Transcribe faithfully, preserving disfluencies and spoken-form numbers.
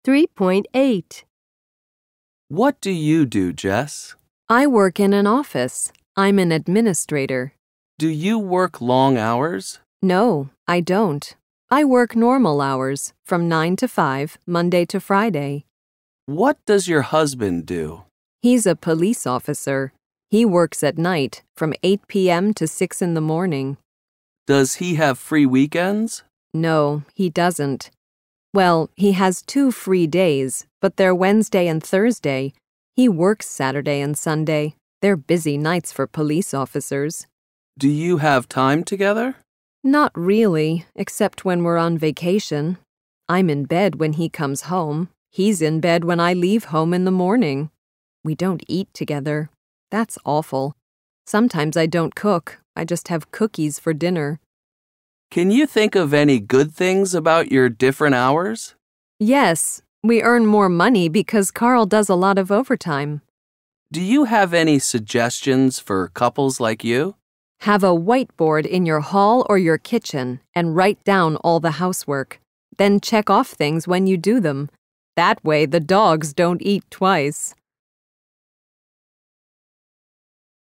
three point eight. What do you do, Jess? I work in an office. I'm an administrator. Do you work long hours? No, I don't. I work normal hours, from nine to five, Monday to Friday. What does your husband do? He's a police officer. He works at night, from eight p.m. to six in the morning. Does he have free weekends? No, he doesn't. Well, he has two free days, but they're Wednesday and Thursday. He works Saturday and Sunday. They're busy nights for police officers. Do you have time together? Not really, except when we're on vacation. I'm in bed when he comes home. He's in bed when I leave home in the morning. We don't eat together. That's awful. Sometimes I don't cook. I just have cookies for dinner. Can you think of any good things about your different hours? Yes, we earn more money because Carl does a lot of overtime. Do you have any suggestions for couples like you? Have a whiteboard in your hall or your kitchen and write down all the housework. Then check off things when you do them. That way the dogs don't eat twice.